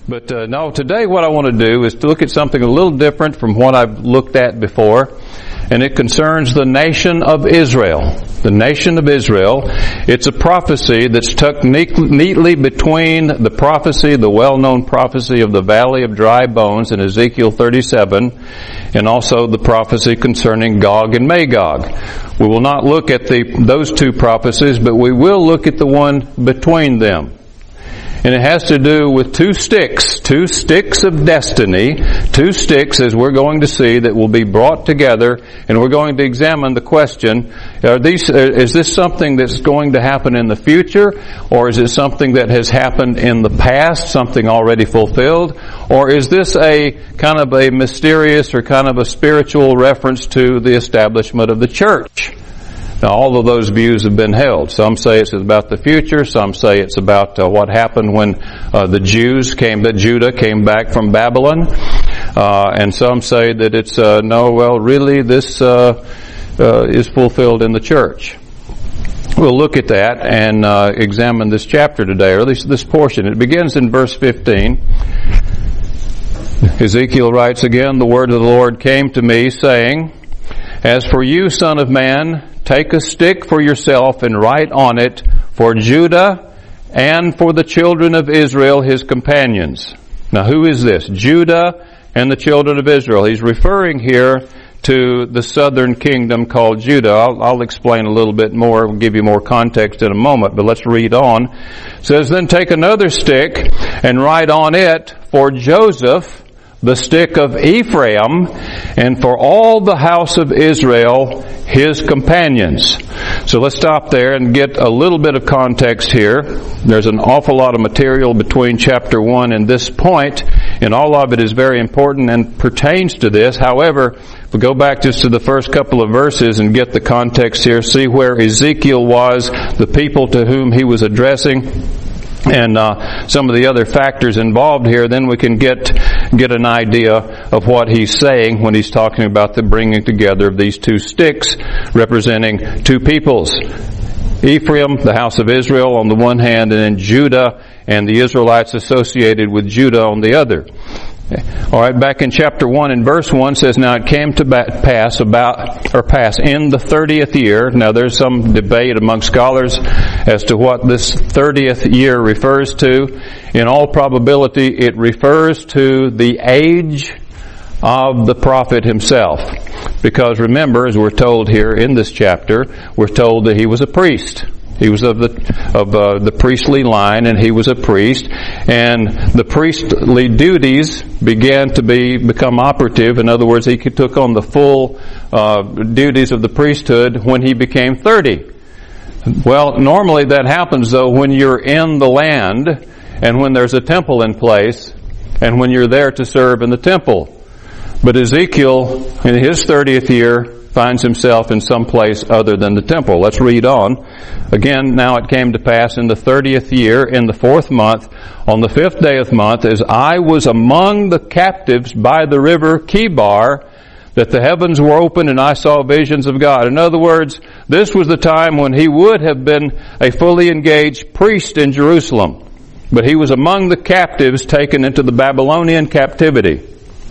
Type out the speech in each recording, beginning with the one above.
But no, today what I want to do is to look at something a little different from what I've looked at before, and it concerns the nation of Israel. The nation of Israel. It's a prophecy that's tucked neatly between the prophecy, the well-known prophecy of the Valley of Dry Bones in Ezekiel 37, and also the prophecy concerning Gog and Magog. We will not look at those two prophecies, but we will look at the one between them. And it has to do with two sticks of destiny, two sticks, as we're going to see, that will be brought together, and we're going to examine the question, is this something that's going to happen in the future, or is it something that has happened in the past, something already fulfilled, or is this a kind of a mysterious or kind of a spiritual reference to the establishment of the church? Now, all of those views have been held. Some say it's about the future. Some say it's about what happened when Judah came back from Babylon. And some say that it's, this is fulfilled in the church. We'll look at that and examine this chapter today, or at least this portion. It begins in verse 15. Ezekiel writes again, "The word of the Lord came to me, saying, As for you, son of man, take a stick for yourself and write on it for Judah and for the children of Israel, his companions." Now, who is this? Judah and the children of Israel. He's referring here to the southern kingdom called Judah. I'll explain a little bit more. We'll give you more context in a moment, but let's read on. It says, "Then take another stick and write on it for Joseph, the stick of Ephraim, and for all the house of Israel, his companions." So let's stop there and get a little bit of context here. There's an awful lot of material between chapter 1 and this point, and all of it is very important and pertains to this. However, if we go back just to the first couple of verses and get the context here, see where Ezekiel was, the people to whom he was addressing, and some of the other factors involved here, then we can get an idea of what he's saying when he's talking about the bringing together of these two sticks representing two peoples. Ephraim, the house of Israel on the one hand, and then Judah and the Israelites associated with Judah on the other. All right, back in chapter 1 and verse 1 says, "Now it came to pass in the 30th year." Now there's some debate among scholars as to what this 30th year refers to. In all probability, it refers to the age of the prophet himself. Because remember, as we're told here in this chapter, we're told that he was a priest. He was of the priestly line, and he was a priest. And the priestly duties began to become operative. In other words, he took on the full duties of the priesthood when he became 30. Well, normally that happens, though, when you're in the land and when there's a temple in place and when you're there to serve in the temple. But Ezekiel, in his 30th year, finds himself in some place other than the temple. Let's read on. "Again, now it came to pass in the 30th year, in the 4th month, on the 5th day of the month, as I was among the captives by the river Chebar, that the heavens were open and I saw visions of God." In other words, this was the time when he would have been a fully engaged priest in Jerusalem. But he was among the captives taken into the Babylonian captivity.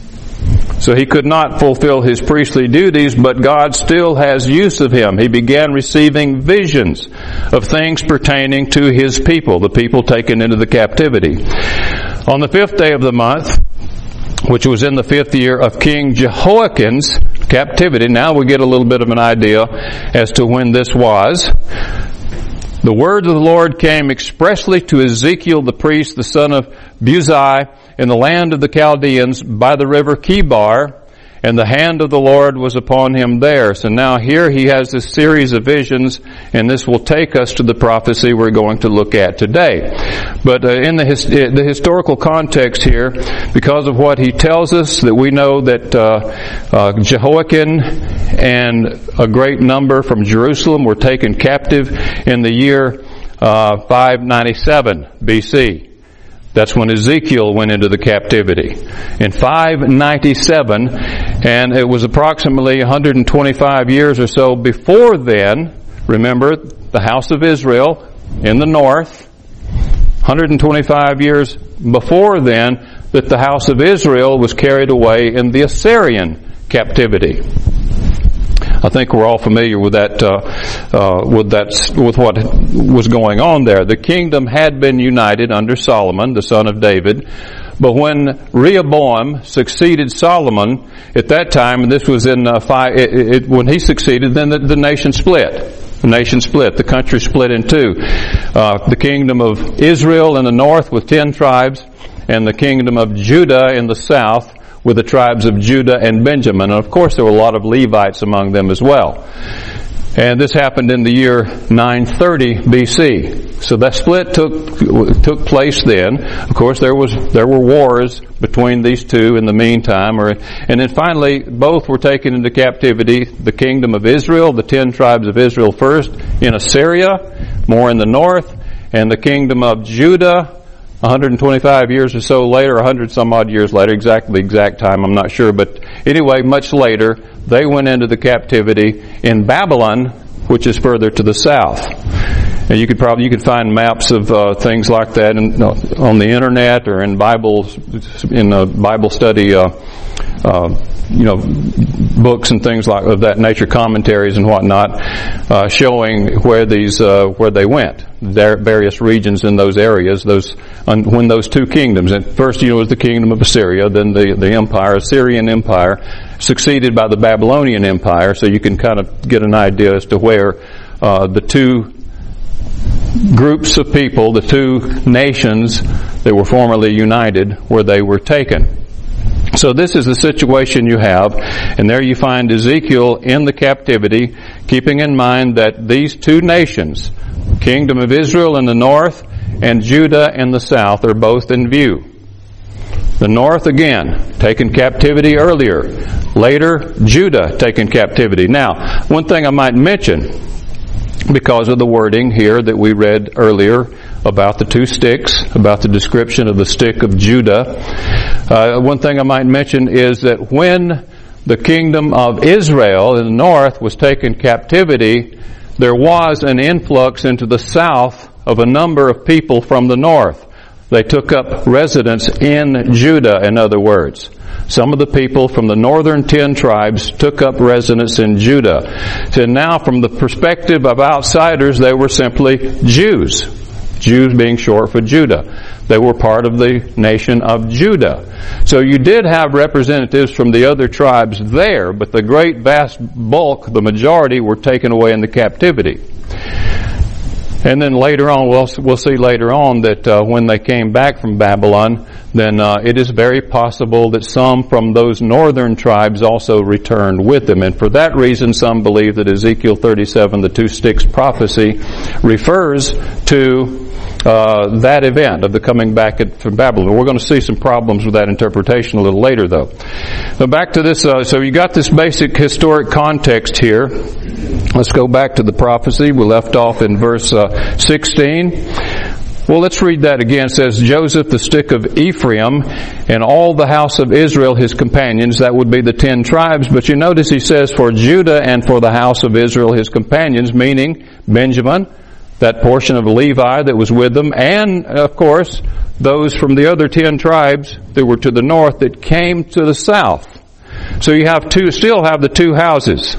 So he could not fulfill his priestly duties, but God still has use of him. He began receiving visions of things pertaining to his people, the people taken into the captivity. On the 5th day of the month, which was in the 5th year of King Jehoiakim's captivity, now we get a little bit of an idea as to when this was. "The word of the Lord came expressly to Ezekiel the priest, the son of Buzi, in the land of the Chaldeans by the river Chebar, and the hand of the Lord was upon him there." So now here he has this series of visions, and this will take us to the prophecy we're going to look at today. But in the historical context here, because of what he tells us, that we know that Jehoiakim and a great number from Jerusalem were taken captive in the year 597 BC. That's when Ezekiel went into the captivity. In 597, and it was approximately 125 years or so before then, remember, the house of Israel in the north, 125 years before then that the house of Israel was carried away in the Assyrian captivity. I think we're all familiar with that, with what was going on there. The kingdom had been united under Solomon, the son of David, but when Rehoboam succeeded Solomon at that time, and this was in when he succeeded, then the nation split. The nation split. The country split in two. The kingdom of Israel in the north with 10 tribes, and the kingdom of Judah in the south with the tribes of Judah and Benjamin. And of course there were a lot of Levites among them as well. And this happened in the year 930 BC. So that split took place then. Of course there were wars between these two in the meantime. And then finally both were taken into captivity. The kingdom of Israel, the 10 tribes of Israel first, in Assyria, more in the north, and the kingdom of Judah 125 years or so later, 100 some odd years later, exact time I'm not sure, but anyway, much later, they went into the captivity in Babylon, which is further to the south. And you could find maps of things like that on the internet or in Bible study books and things of that nature, commentaries and whatnot, showing where they went, their various regions in those areas, when those two kingdoms, and first, was the kingdom of Assyria, then the Assyrian Empire, succeeded by the Babylonian Empire, so you can kind of get an idea as to where the two groups of people, the two nations that were formerly united, where they were taken. So this is the situation you have, and there you find Ezekiel in the captivity, keeping in mind that these two nations, kingdom of Israel in the north and Judah in the south, are both in view. The north, again, taken captivity earlier. Later, Judah taken captivity. Now, one thing I might mention, because of the wording here that we read earlier about the two sticks, about the description of the stick of Judah, one thing I might mention is that when the kingdom of Israel in the north was taken captivity, there was an influx into the south of a number of people from the north. They took up residence in Judah, in other words. Some of the people from the northern 10 tribes took up residence in Judah. So now from the perspective of outsiders, they were simply Jews. Jews being short for Judah. They were part of the nation of Judah. So you did have representatives from the other tribes there, but the great vast bulk, the majority, were taken away in the captivity. And then later on, we'll see later on that when they came back from Babylon, then it is very possible that some from those northern tribes also returned with them. And for that reason, some believe that Ezekiel 37, the two sticks prophecy, refers to that event of the coming back from Babylon. We're going to see some problems with that interpretation a little later, though. Now back to this, so you got this basic historic context here. Let's go back to the prophecy. We left off in verse 16. Well, let's read that again. It says, Joseph, the stick of Ephraim, and all the house of Israel, his companions. That would be the 10 tribes. But you notice he says, for Judah and for the house of Israel, his companions, meaning Benjamin, that portion of Levi that was with them, and, of course, those from the other 10 tribes that were to the north that came to the south. So you still have the two houses.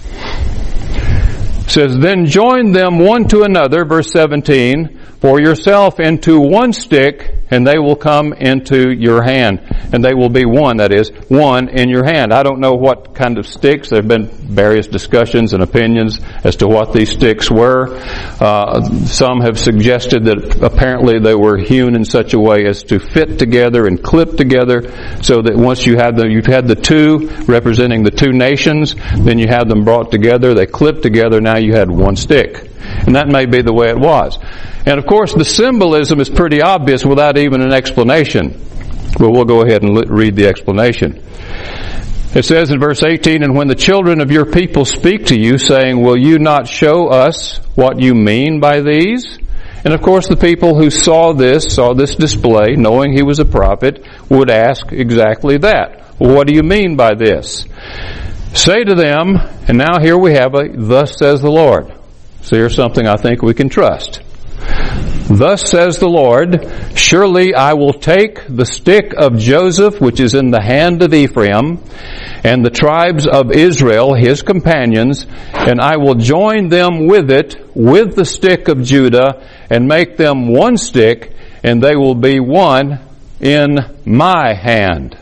It says, then join them one to another, verse 17, for yourself into one stick, and they will come into your hand. And they will be one, that is, one in your hand. I don't know what kind of sticks. There have been various discussions and opinions as to what these sticks were. Some have suggested that apparently they were hewn in such a way as to fit together and clip together, so that once you've had the two representing the two nations, then you have them brought together, they clip together, now you had one stick. And that may be the way it was. And of course the symbolism is pretty obvious without even an explanation. But we'll go ahead and read the explanation. It says in verse 18, and when the children of your people speak to you, saying, will you not show us what you mean by these? And of course the people who saw this display, knowing he was a prophet, would ask exactly that. Well, what do you mean by this? Say to them, and now here we have a, thus says the Lord. So here's something I think we can trust. Thus says the Lord, surely I will take the stick of Joseph, which is in the hand of Ephraim, and the tribes of Israel, his companions, and I will join them with it, with the stick of Judah, and make them one stick, and they will be one in my hand.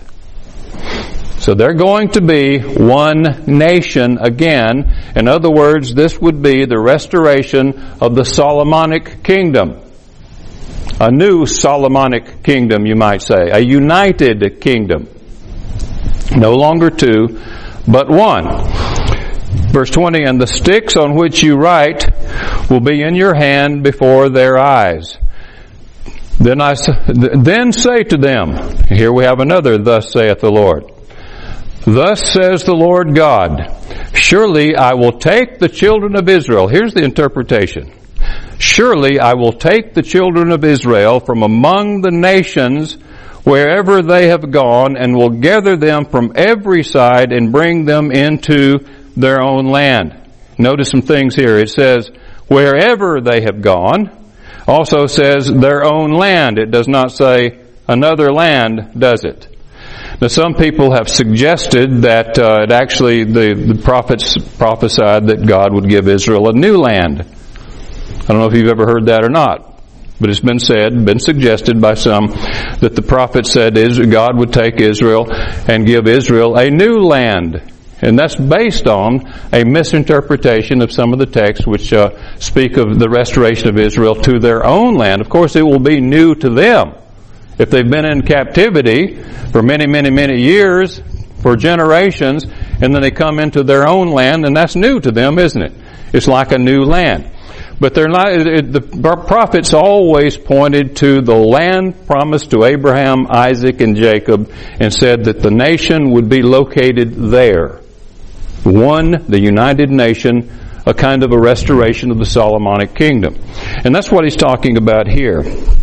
So they're going to be one nation again. In other words, this would be the restoration of the Solomonic kingdom. A new Solomonic kingdom, you might say. A united kingdom. No longer two, but one. Verse 20, and the sticks on which you write will be in your hand before their eyes. Then say to them, here we have another, thus saith the Lord. Thus says the Lord God, surely I will take the children of Israel. Here's the interpretation. Surely I will take the children of Israel from among the nations wherever they have gone, and will gather them from every side and bring them into their own land. Notice some things here. It says, wherever they have gone. Also says their own land. It does not say another land, does it? Now some people have suggested that it actually, the prophets prophesied that God would give Israel a new land. I don't know if you've ever heard that or not, but it's been said, been suggested by some, that the prophet said God would take Israel and give Israel a new land. And that's based on a misinterpretation of some of the texts which speak of the restoration of Israel to their own land. Of course, it will be new to them. If they've been in captivity for many, many, many years, for generations, and then they come into their own land, and that's new to them, isn't it? It's like a new land. But they're not, the prophets always pointed to the land promised to Abraham, Isaac, and Jacob, and said that the nation would be located there. One, the united nation, a kind of a restoration of the Solomonic kingdom. And that's what he's talking about here.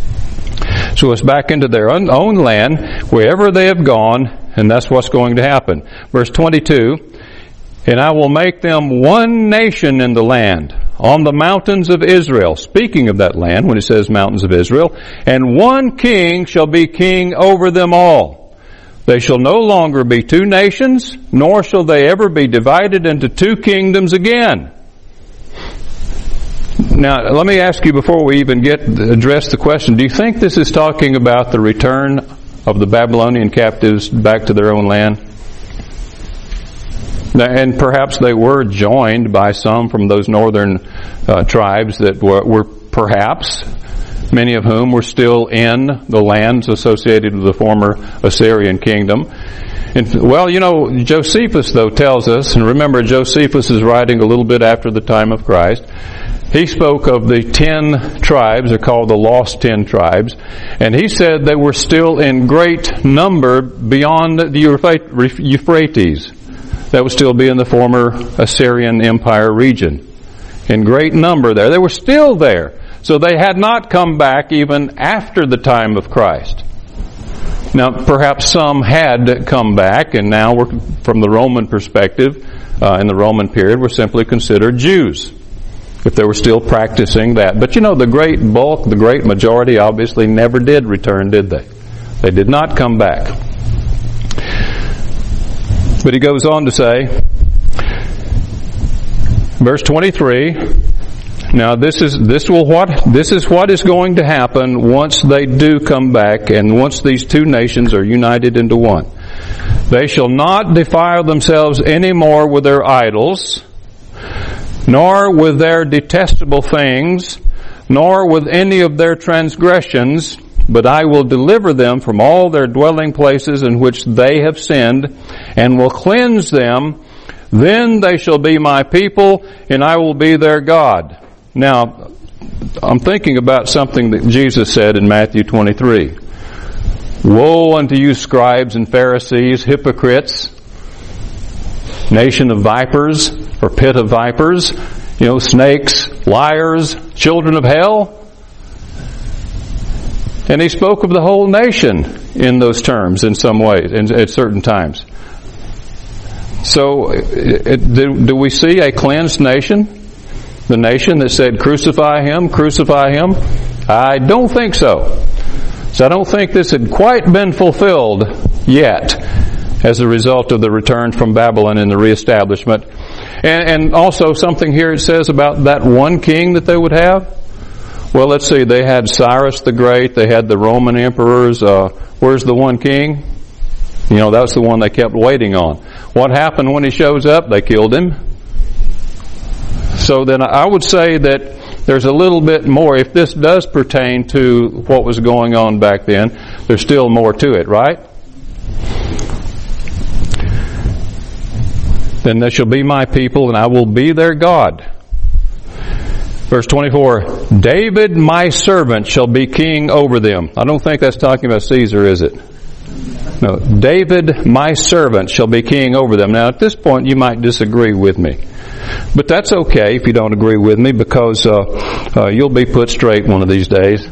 So it's back into their own land, wherever they have gone, and that's what's going to happen. Verse 22, and I will make them one nation in the land, on the mountains of Israel. Speaking of that land, when it says mountains of Israel, and one king shall be king over them all. They shall no longer be two nations, nor shall they ever be divided into two kingdoms again. Now, let me ask you before we even address the question, do you think this is talking about the return of the Babylonian captives back to their own land? And perhaps they were joined by some from those northern tribes that were perhaps, many of whom were still in the lands associated with the former Assyrian kingdom. And, well, you know, Josephus, though, tells us, and remember Josephus is writing a little bit after the time of Christ, he spoke of the 10 tribes, they're called the lost 10 tribes, and he said they were still in great number beyond the Euphrates. That would still be in the former Assyrian Empire region. In great number there. They were still there. So they had not come back even after the time of Christ. Now, perhaps some had come back, and now we're, from the Roman perspective, in the Roman period, were simply considered Jews, if they were still practicing that. But you know, the great bulk, the great majority, obviously never did return, did they? They did not come back. But he goes on to say, verse 23, now this is what is going to happen once they do come back, and once these two nations are united into one. They shall not defile themselves any more with their idols, nor with their detestable things, nor with any of their transgressions, but I will deliver them from all their dwelling places in which they have sinned, and will cleanse them. Then they shall be my people, and I will be their God. Now, I'm thinking about something that Jesus said in Matthew 23. Woe unto you, scribes and Pharisees, hypocrites, nation of vipers, or pit of vipers, you know, snakes, liars, children of hell. And he spoke of the whole nation in those terms in some ways, at certain times. So, do we see a cleansed nation? The nation that said, crucify him, I don't think so. So I don't think this had quite been fulfilled yet as a result of the return from Babylon and the reestablishment. And also something here it says about that one king that they would have. Well, let's see, they had Cyrus the Great, they had the Roman emperors. Where's the one king? You know, that's the one they kept waiting on. What happened when he shows up? They killed him. So then I would say that there's a little bit more. If this does pertain to what was going on back then, there's still more to it, right? Then they shall be my people, and I will be their God. Verse 24, David my servant shall be king over them. I don't think that's talking about Caesar, is it? No, David my servant shall be king over them. Now at this point you might disagree with me. But that's okay if you don't agree with me, because you'll be put straight one of these days.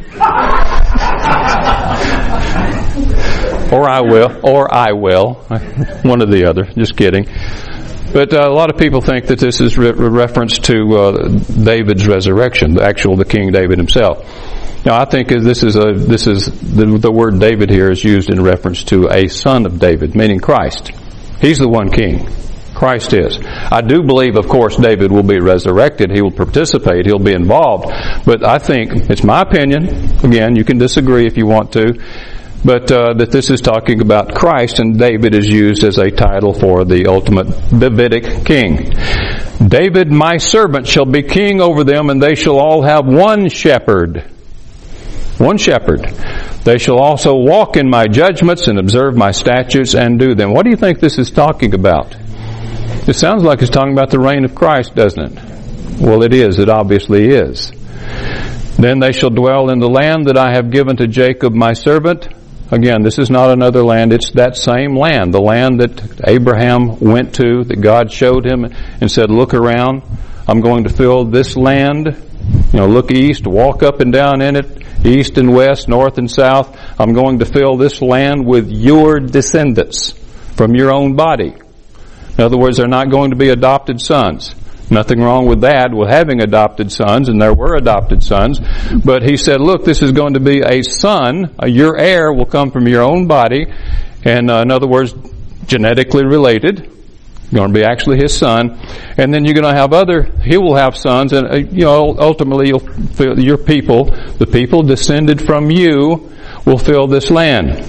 Or I will. One or the other. Just kidding. But a lot of people think that this is reference to David's resurrection, the King David himself. Now, I think the word David here is used in reference to a son of David, meaning Christ. He's the one king. Christ is. I do believe, of course, David will be resurrected. He will participate. He'll be involved. But I think, it's my opinion, again, you can disagree if you want to, but that this is talking about Christ, and David is used as a title for the ultimate Davidic king. David, my servant, shall be king over them, and they shall all have one shepherd. One shepherd. They shall also walk in my judgments and observe my statutes and do them. What do you think this is talking about? It sounds like it's talking about the reign of Christ, doesn't it? Well, it is. It obviously is. Then they shall dwell in the land that I have given to Jacob my servant. Again, this is not another land. It's that same land, the land that Abraham went to, that God showed him and said, look around. I'm going to fill this land. You know, look east, walk up and down in it, east and west, north and south. I'm going to fill this land with your descendants from your own body. In other words, they're not going to be adopted sons. Nothing wrong with that, with having adopted sons, and there were adopted sons. But he said, look, this is going to be a son. Your heir will come from your own body. And in other words, genetically related. Going to be actually his son. And then you're going to have he will have sons. And, ultimately your people, the people descended from you, will fill this land.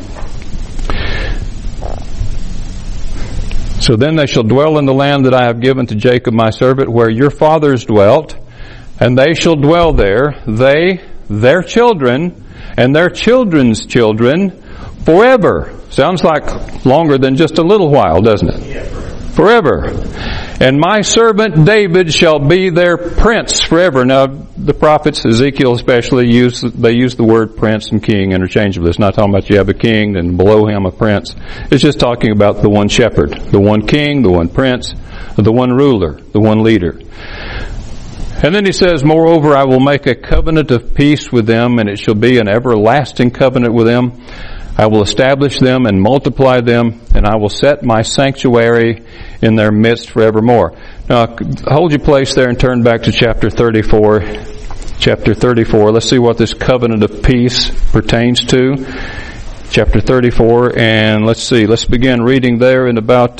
So then they shall dwell in the land that I have given to Jacob my servant, where your fathers dwelt, and they shall dwell there, they, their children, and their children's children, forever. Sounds like longer than just a little while, doesn't it? Yeah, forever. And my servant David shall be their prince forever. Now, the prophets, Ezekiel especially, use the word prince and king interchangeably. It's not talking about you have a king and below him a prince. It's just talking about the one shepherd, the one king, the one prince, the one ruler, the one leader. And then he says, moreover, I will make a covenant of peace with them, and it shall be an everlasting covenant with them. I will establish them and multiply them, and I will set my sanctuary in their midst forevermore. Now, hold your place there and turn back to chapter 34. Chapter 34. Let's see what this covenant of peace pertains to. Chapter 34, and let's see. Let's begin reading there in about,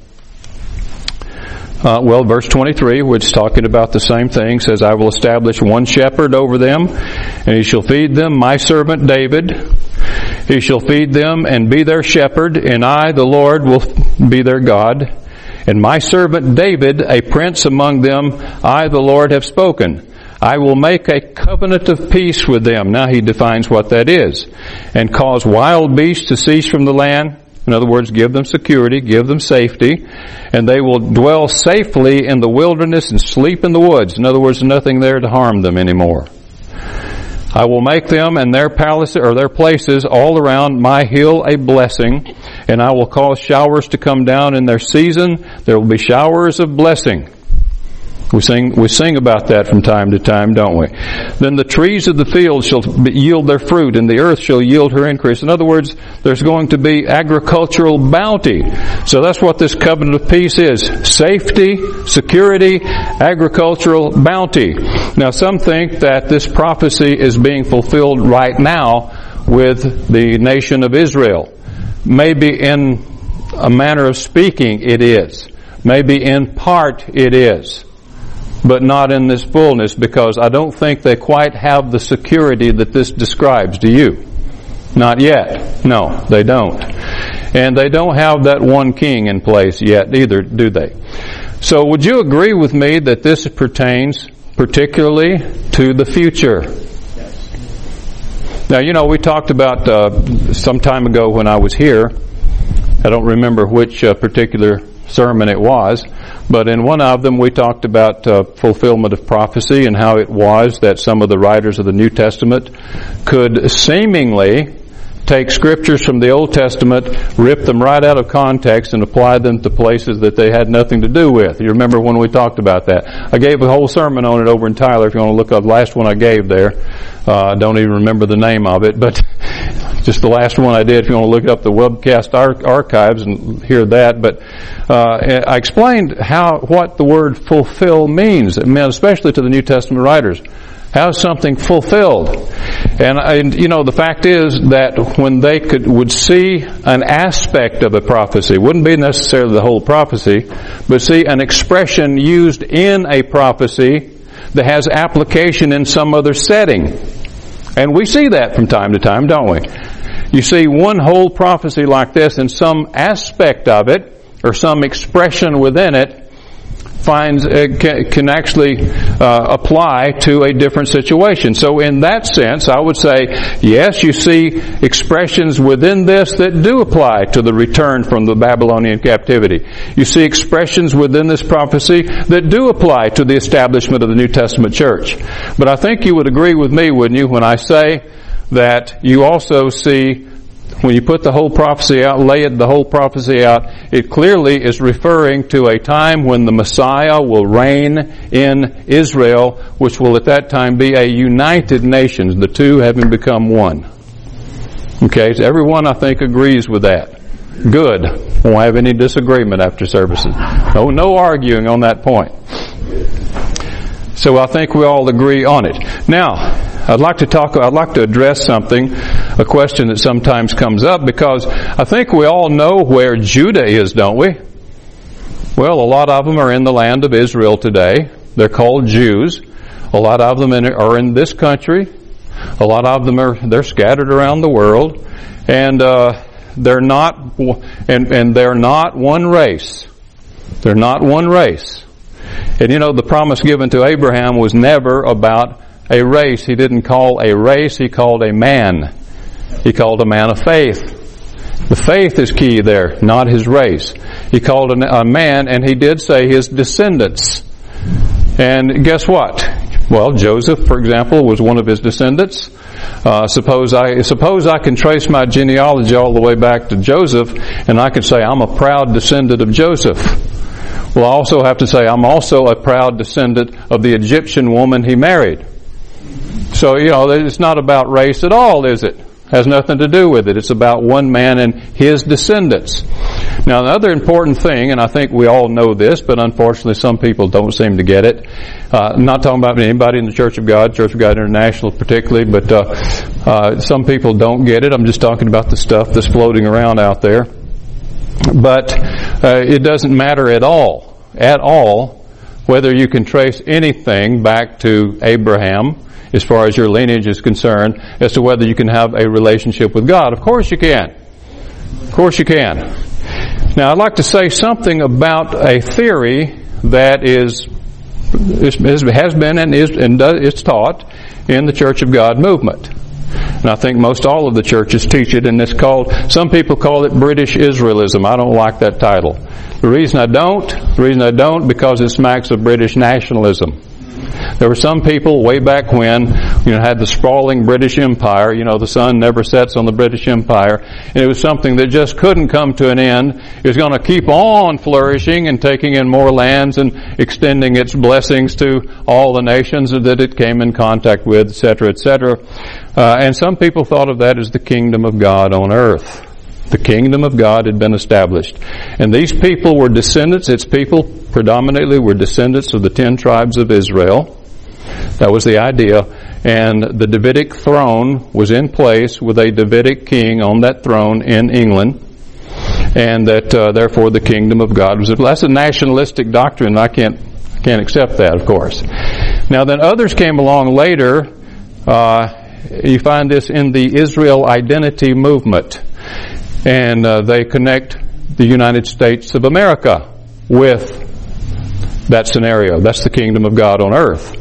verse 23, which is talking about the same thing, says, I will establish one shepherd over them, and he shall feed them, my servant David. He shall feed them and be their shepherd, and I, the Lord, will be their God. And my servant David, a prince among them, I, the Lord, have spoken. I will make a covenant of peace with them. Now he defines what that is. And cause wild beasts to cease from the land. In other words, give them security, give them safety. And they will dwell safely in the wilderness and sleep in the woods. In other words, nothing there to harm them anymore. I will make them and their palaces or their places all around my hill a blessing, and I will cause showers to come down in their season. There will be showers of blessing. We sing about that from time to time, don't we? Then the trees of the field shall yield their fruit, and the earth shall yield her increase. In other words, there's going to be agricultural bounty. So that's what this covenant of peace is. Safety, security, agricultural bounty. Now, some think that this prophecy is being fulfilled right now with the nation of Israel. Maybe in a manner of speaking it is. Maybe in part it is. But not in this fullness, because I don't think they quite have the security that this describes. Do you? Not yet. No, they don't. And they don't have that one king in place yet either, do they? So would you agree with me that this pertains particularly to the future? Now, you know, we talked about some time ago when I was here, I don't remember which particular sermon it was, but in one of them we talked about fulfillment of prophecy and how it was that some of the writers of the New Testament could seemingly take scriptures from the Old Testament, rip them right out of context, and apply them to places that they had nothing to do with. You remember when we talked about that? I gave a whole sermon on it over in Tyler. If you want to look up the last one I gave there, I don't even remember the name of it, but just the last one I did. If you want to look up the webcast archives and hear that, but I explained what the word fulfill means. It meant, especially to the New Testament writers. How's something fulfilled? And you know, the fact is that when they would see an aspect of a prophecy, wouldn't be necessarily the whole prophecy, but see an expression used in a prophecy that has application in some other setting. And we see that from time to time, don't we? You see one whole prophecy like this, and some aspect of it, or some expression within it, can actually apply to a different situation. So in that sense, I would say, yes, you see expressions within this that do apply to the return from the Babylonian captivity. You see expressions within this prophecy that do apply to the establishment of the New Testament church. But I think you would agree with me, wouldn't you, when I say that you also see, when you put the whole prophecy out, the whole prophecy out, it clearly is referring to a time when the Messiah will reign in Israel, which will at that time be a united nation, the two having become one. Okay, so everyone I think agrees with that. Good. Won't have any disagreement after services. No arguing on that point. So I think we all agree on it. Now, I'd like to address a question that sometimes comes up, because I think we all know where Judah is, don't we? Well, a lot of them are in the land of Israel today. They're called Jews. A lot of them are in this country. A lot of them they're scattered around the world, and they're not one race. They're not one race. And you know, the promise given to Abraham was never about a race. He didn't call a race, he called a man. He called a man of faith. The faith is key there, not his race. He called a man, and he did say his descendants. And guess what? Well, Joseph, for example, was one of his descendants. Suppose I can trace my genealogy all the way back to Joseph, and I can say I'm a proud descendant of Joseph. Well, I also have to say I'm also a proud descendant of the Egyptian woman he married. So, you know, it's not about race at all, is it? Has nothing to do with it. It's about one man and his descendants. Now, another important thing, and I think we all know this, but unfortunately some people don't seem to get it. I'm not talking about anybody in the Church of God International particularly, but some people don't get it. I'm just talking about the stuff that's floating around out there. But it doesn't matter at all, whether you can trace anything back to Abraham as far as your lineage is concerned, as to whether you can have a relationship with God. Of course you can. Of course you can. Now, I'd like to say something about a theory that has been and is taught in the Church of God movement. And I think most all of the churches teach it, and it's called, some people call it British Israelism. I don't like that title. The reason I don't, because it smacks of British nationalism. There were some people way back when, had the sprawling British Empire. The sun never sets on the British Empire. And it was something that just couldn't come to an end. It was going to keep on flourishing and taking in more lands and extending its blessings to all the nations that it came in contact with, etc., etc. And some people thought of that as the kingdom of God on earth. The kingdom of God had been established. And these people were descendants, its people predominantly were descendants of the 10 tribes of Israel. That was the idea. And the Davidic throne was in place with a Davidic king on that throne in England. And that, therefore, the kingdom of God was... That's a nationalistic doctrine. I can't accept that, of course. Now, then others came along later. You find this in the Israel Identity Movement. And they connect the United States of America with that scenario. That's the kingdom of God on earth.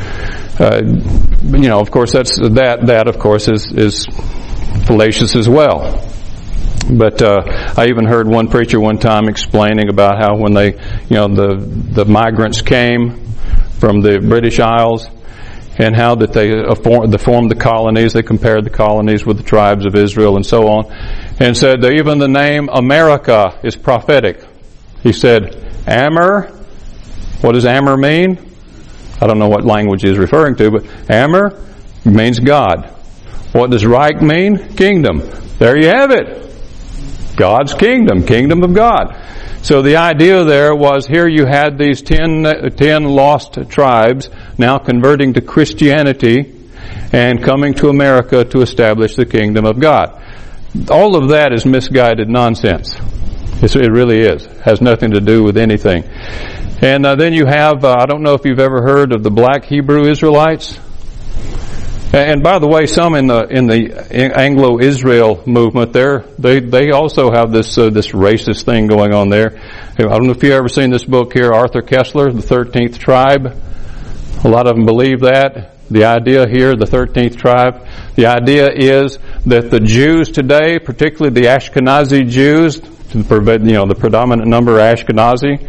Of course, that of course is fallacious as well. But I even heard one preacher one time explaining about how when they, the migrants came from the British Isles, and how that they formed the colonies. They compared the colonies with the tribes of Israel and so on, and said that even the name America is prophetic. He said, Amer, what does Amer mean? I don't know what language he's referring to, but Amer means God. What does Reich mean? Kingdom. There you have it. God's kingdom, kingdom of God. So the idea there was, here you had these 10 lost tribes now converting to Christianity and coming to America to establish the kingdom of God. All of that is misguided nonsense. It really is. It has nothing to do with anything. And then you have, I don't know if you've ever heard of the black Hebrew Israelites. And by the way, some in the Anglo-Israel movement, they also have this racist thing going on there. I don't know if you've ever seen this book here, Arthur Koestler, The 13th Tribe. A lot of them believe that. The idea here, the 13th tribe, the idea is that the Jews today, particularly the Ashkenazi Jews, the predominant number are Ashkenazi,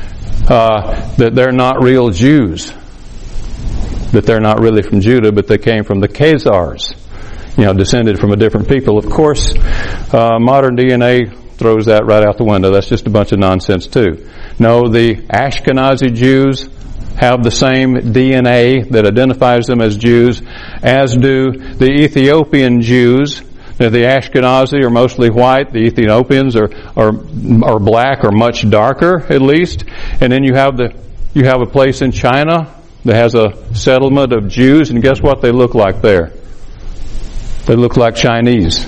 that they're not real Jews. That they're not really from Judah, but they came from the Khazars, descended from a different people. Of course, modern DNA throws that right out the window. That's just a bunch of nonsense too. No, the Ashkenazi Jews have the same DNA that identifies them as Jews, as do the Ethiopian Jews. Now, the Ashkenazi are mostly white. The Ethiopians are black or much darker, at least. And then you have a place in China that has a settlement of Jews, and guess what they look like there? They look like Chinese.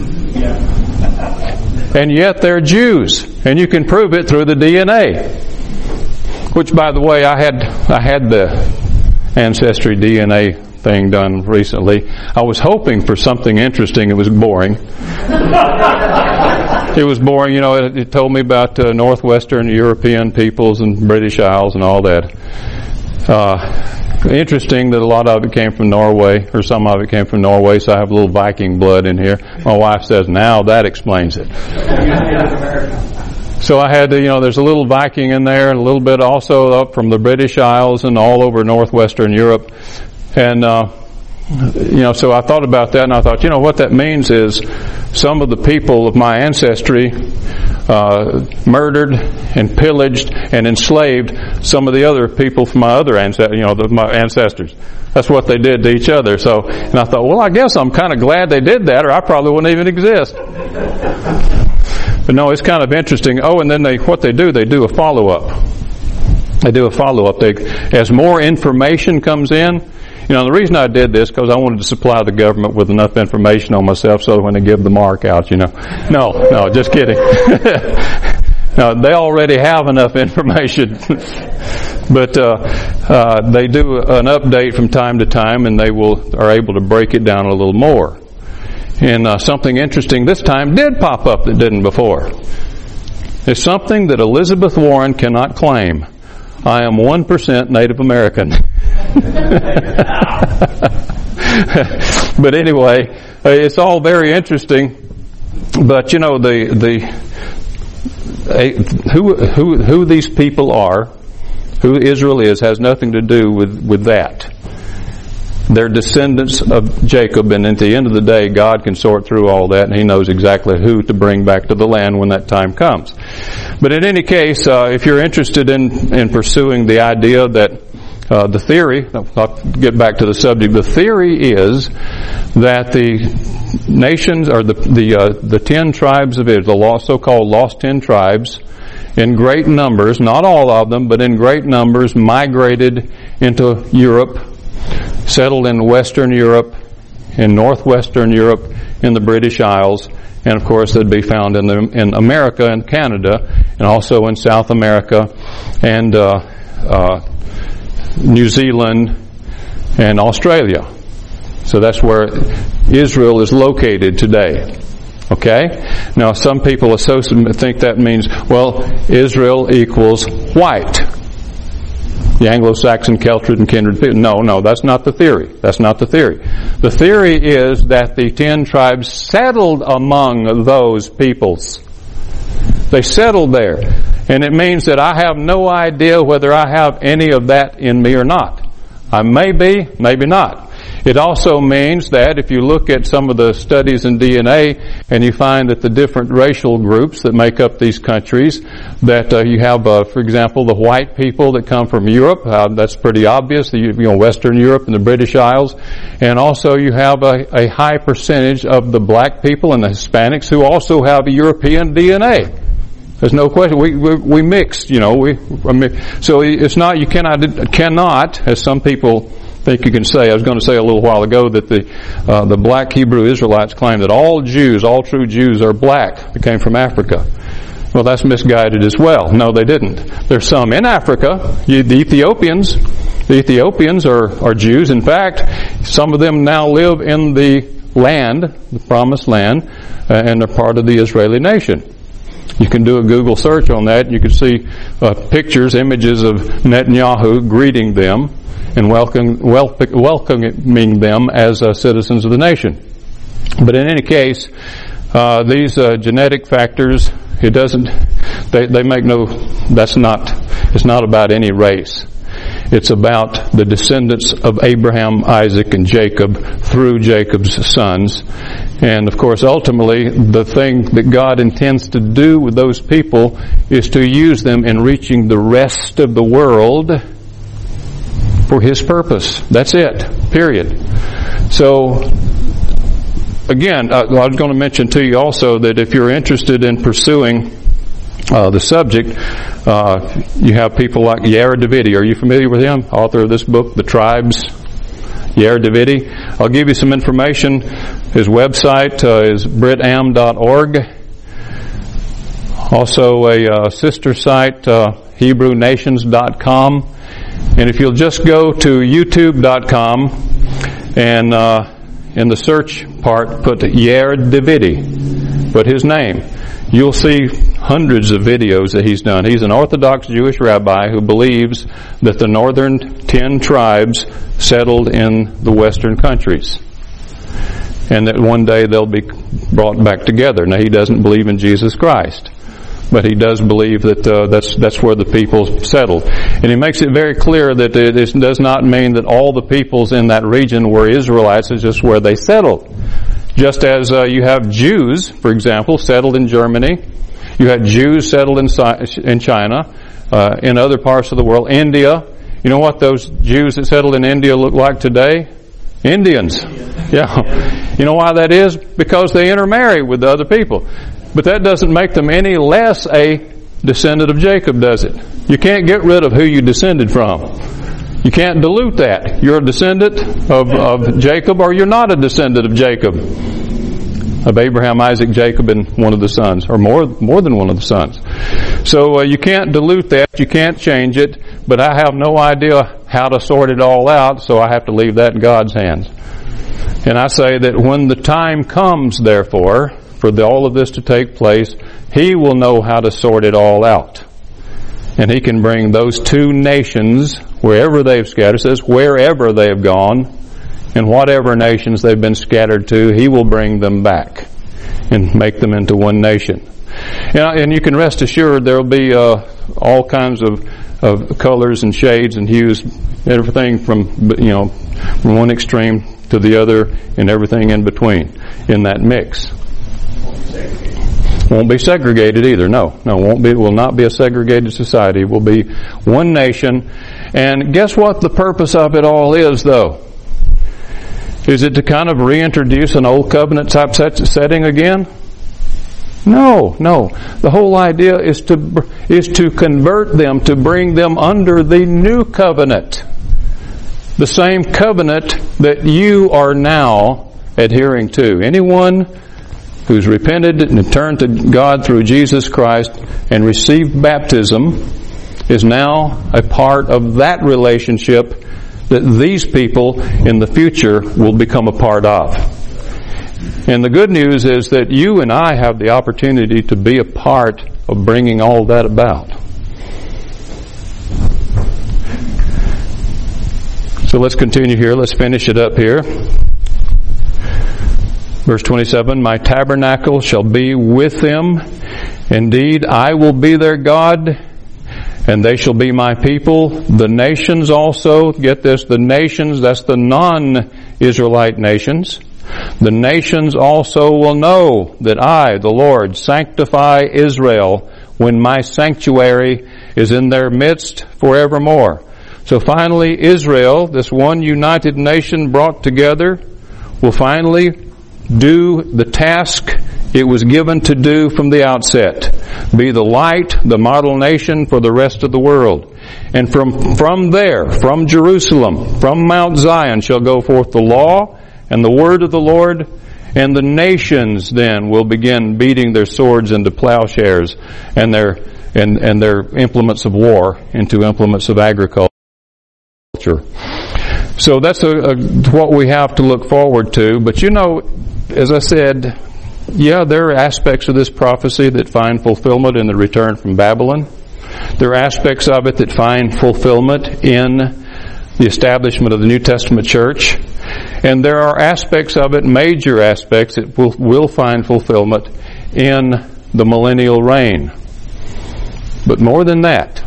And yet they're Jews, and you can prove it through the DNA. Which, by the way, I had the Ancestry DNA thing done recently. I was hoping for something interesting. It was boring. It was boring. It told me about northwestern European peoples and British Isles and all that. Interesting that a lot of it came from Norway, or some of it came from Norway, so I have a little Viking blood in here. My wife says, now that explains it. So I had to, there's a little Viking in there, and a little bit also up from the British Isles and all over northwestern Europe. And, so I thought about that, and I thought, what that means is some of the people of my ancestry murdered and pillaged and enslaved some of the other people from my other my ancestors. That's what they did to each other. So, and I thought, well, I guess I'm kind of glad they did that, or I probably wouldn't even exist. But no, it's kind of interesting. Oh, and then what they do a follow-up. They do a follow-up. As more information comes in, the reason I did this, because I wanted to supply the government with enough information on myself so when they give the mark out, No, just kidding. No, they already have enough information. But they do an update from time to time, and they are able to break it down a little more. And something interesting this time did pop up that didn't before. It's something that Elizabeth Warren cannot claim. I am 1% Native American. But anyway, it's all very interesting. But who these people are, who Israel is, has nothing to do with that. They're descendants of Jacob, and at the end of the day, God can sort through all that, and He knows exactly who to bring back to the land when that time comes. But in any case, if you're interested in pursuing the idea that the theory, I'll get back to the subject, the theory is that the nations, or the 10 tribes of Israel, the so-called lost 10 tribes, in great numbers, not all of them, but in great numbers, migrated into Europe settled in Western Europe, in northwestern Europe, in the British Isles, and of course they'd be found in America and Canada, and also in South America, and New Zealand, and Australia. So that's where Israel is located today. Okay? Now some people think that means, well, Israel equals white. The Anglo-Saxon, Celtic, and kindred people. No, that's not the theory. That's not the theory. The theory is that the 10 tribes settled among those peoples. They settled there. And it means that I have no idea whether I have any of that in me or not. I may be, maybe not. It also means that if you look at some of the studies in DNA and you find that the different racial groups that make up these countries, that you have, for example, the white people that come from Europe, that's pretty obvious, Western Europe and the British Isles, and also you have a high percentage of the black people and the Hispanics who also have a European DNA. There's no question. We mixed, so it's not, you cannot, as some people think you can say. I was going to say a little while ago that the black Hebrew Israelites claim that all true Jews are black. They came from Africa. Well, that's misguided as well. No, they didn't. There's some in Africa. The Ethiopians are Jews. In fact, some of them now live in the land, the promised land, and are part of the Israeli nation. You can do a Google search on that. You can see pictures, images of Netanyahu greeting them and welcoming them as citizens of the nation. But in any case, these genetic factors, they make it's not about any race. It's about the descendants of Abraham, Isaac, and Jacob through Jacob's sons. And of course, ultimately, the thing that God intends to do with those people is to use them in reaching the rest of the world for His purpose. That's it. Period. So, again, I was going to mention to you also that if you're interested in pursuing the subject, you have people like Yair Davidi. Are you familiar with him? Author of this book, The Tribes. Yair Davidi. I'll give you some information. His website is britam.org. Also a sister site, HebrewNations.com. And if you'll just go to YouTube.com and in the search part put Yair Davidi, put his name, you'll see hundreds of videos that he's done. He's an Orthodox Jewish rabbi who believes that the northern 10 tribes settled in the western countries, and that one day they'll be brought back together. Now, he doesn't believe in Jesus Christ, but he does believe that that's where the people settled. And he makes it very clear that this does not mean that all the peoples in that region were Israelites. It's just where they settled. Just as you have Jews, for example, settled in Germany. You had Jews settled in China, in other parts of the world. India. You know what those Jews that settled in India look like today? Indians. Yeah. You know why that is? Because they intermarry with the other people. But that doesn't make them any less a descendant of Jacob, does it? You can't get rid of who you descended from. You can't dilute that. You're a descendant of Jacob, or you're not a descendant of Jacob. Of Abraham, Isaac, Jacob, and one of the sons, or more than one of the sons. So you can't dilute that. You can't change it. But I have no idea how to sort it all out, so I have to leave that in God's hands. And I say that when the time comes, therefore, for all of this to take place, He will know how to sort it all out. And He can bring those two nations, wherever they've scattered, it says wherever they have gone, and whatever nations they've been scattered to, He will bring them back and make them into one nation. And you can rest assured there will be all kinds of colors and shades and hues, everything from one extreme to the other, and everything in between in that mix. Won't be segregated either. No, won't be. It will not be a segregated society. It will be one nation. And guess what the purpose of it all is, though? Is it to kind of reintroduce an old covenant type setting again? No. The whole idea is to convert them, to bring them under the new covenant. the same covenant that you are now adhering to. Anyone who's repented and turned to God through Jesus Christ and received baptism is now a part of that relationship that these people in the future will become a part of. And the good news is that you and I have the opportunity to be a part of bringing all that about. So let's continue here. Let's finish it up here. Verse 27, my tabernacle shall be with them. Indeed, I will be their God, and they shall be my people. The nations also, get this, the nations, that's the non-Israelite nations. The nations also will know that I, the Lord, sanctify Israel when my sanctuary is in their midst forevermore. So finally, Israel, this one united nation brought together, will finally do the task it was given to do from the outset. Be the light, the model nation for the rest of the world. And from there, from Jerusalem, from Mount Zion shall go forth the law and the word of the Lord, and the nations then will begin beating their swords into plowshares and their implements of war into implements of agriculture. So that's what we have to look forward to. But you know, as I said, yeah, there are aspects of this prophecy that find fulfillment in the return from Babylon. There are aspects of it that find fulfillment in the establishment of the New Testament church. And there are aspects of it, major aspects, that will find fulfillment in the millennial reign. But more than that,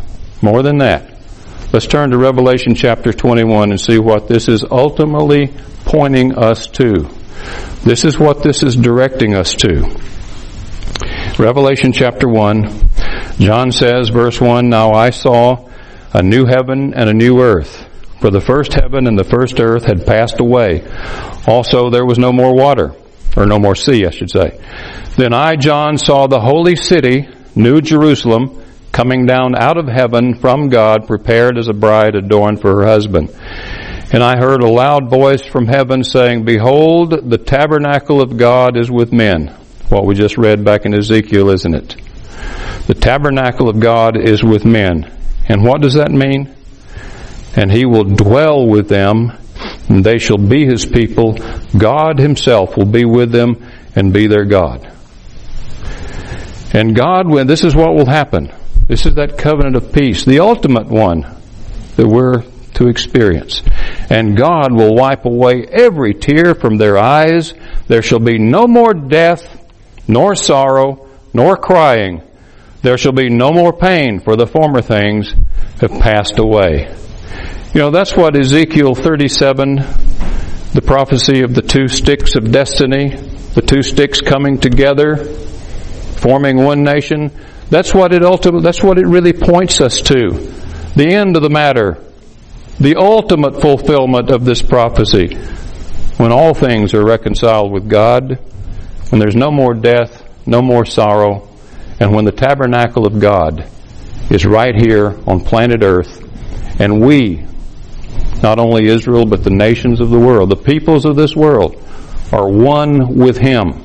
let's turn to Revelation chapter 21 and see what this is ultimately pointing us to. This is what this is directing us to. Revelation chapter 1, John says, verse 1, now I saw a new heaven and a new earth. For the first heaven and the first earth had passed away. Also there was no more water, or no more sea, I should say. Then I, John, saw the holy city, New Jerusalem, coming down out of heaven from God, prepared as a bride adorned for her husband. And I heard a loud voice from heaven saying, behold, the tabernacle of God is with men. What we just read back in Ezekiel, isn't it? The tabernacle of God is with men. And what does that mean? And he will dwell with them, and they shall be his people. God himself will be with them and be their God. And God, this is what will happen. This is that covenant of peace, the ultimate one that we're to experience. And God will wipe away every tear from their eyes. There shall be no more death, nor sorrow, nor crying. There shall be no more pain, for the former things have passed away. You know, that's what Ezekiel 37, the prophecy of the two sticks of destiny, the two sticks coming together, forming one nation. That's what it really points us to. The end of the matter. The ultimate fulfillment of this prophecy. When all things are reconciled with God, when there's no more death, no more sorrow, and when the tabernacle of God is right here on planet Earth, and we, not only Israel, but the nations of the world, the peoples of this world, are one with Him.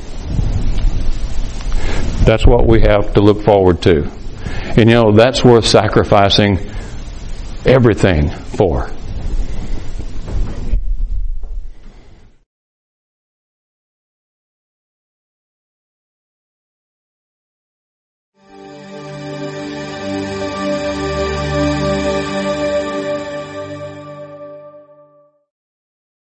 That's what we have to look forward to. And you know, that's worth sacrificing everything for.